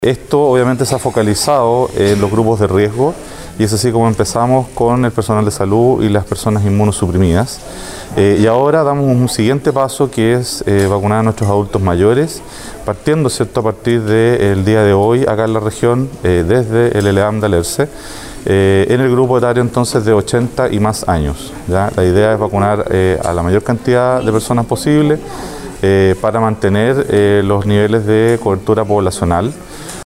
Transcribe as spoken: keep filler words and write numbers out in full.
Esto obviamente se ha focalizado en los grupos de riesgo y es así como empezamos con el personal de salud y las personas inmunosuprimidas. Eh, y ahora damos un siguiente paso que es eh, vacunar a nuestros adultos mayores, partiendo ¿cierto? a partir del día de hoy acá en la región, eh, desde el L E A M de Alerce, eh, en el grupo etario entonces de ochenta y más años. ¿ya? La idea es vacunar eh, a la mayor cantidad de personas posible eh, para mantener eh, los niveles de cobertura poblacional.